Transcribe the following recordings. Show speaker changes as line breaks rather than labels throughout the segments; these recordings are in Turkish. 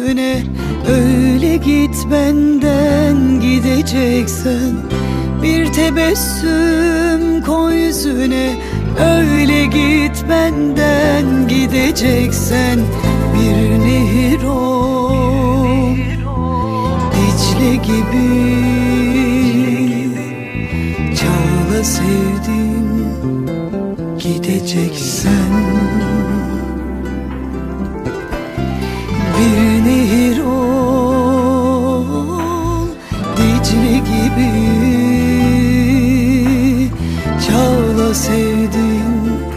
yüzüne. Öyle git benden gideceksen, bir tebessüm koy yüzüne. Öyle git benden gideceksen, bir nehir ol Dicle gibi. Çağla sevdim gideceksen, bir nehir ol Dicle gibi. Çağla sevdim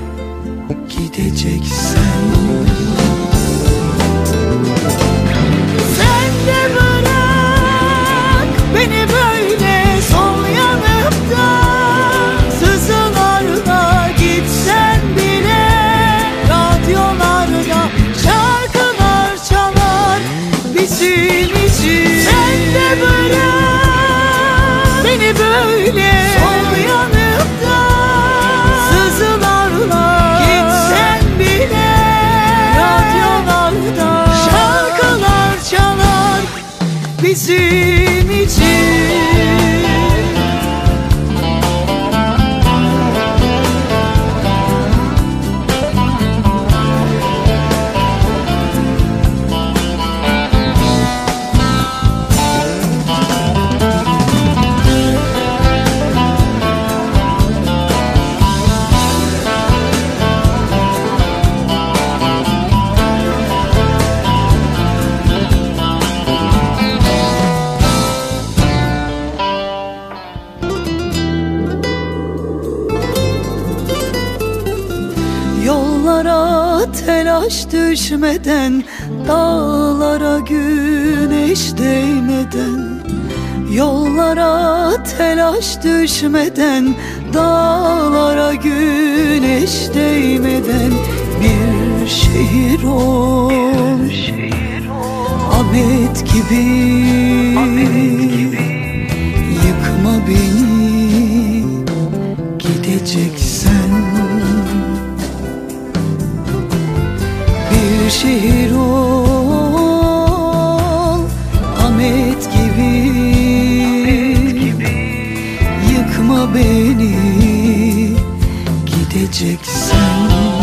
gideceksen. Sen de bırak beni böyle sol yanımda, sızılarla gitsen bile. Radyolarda şarkılar çalar bizim için. Sen de bırak beni böyle sol yanımda, sızılarla gitsen bile. Radyolarda şarkılar çalar bizim için. Yollara telaş düşmeden, dağlara güneş değmeden. Yollara telaş düşmeden, dağlara güneş değmeden. Bir şehir ol Ahmet gibi, yıkma beni gideceksen. Bir şehir ol Ahmet gibi, yıkma beni gideceksen.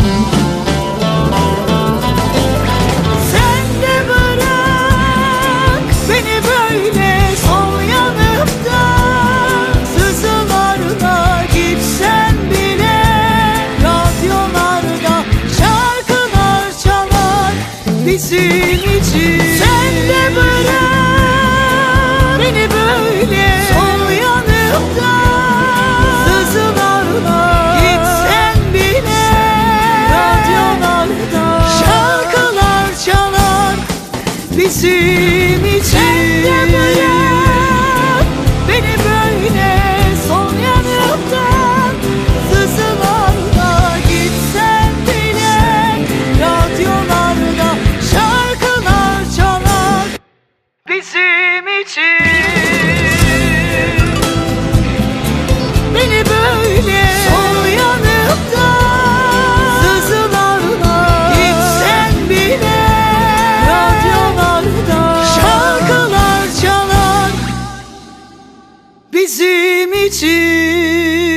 Sen de bırak beni böyle sol yanımda, sızılarla gitsen bile. Radyolarda şarkılar çalar bizim için. Sen de bırak beni böyle sol yanımda, sızılarla gitsen bile. Radyolarda şarkılar çalar bizim için. Sen de bırak beni böyle sol yanımda, sızılarla gitsen bile. Radyolarda şarkılar çalar bizim için. Beni böyle sol yanımda, sızılarla gitsen bile. Radyolarda şarkılar çalar bizim için.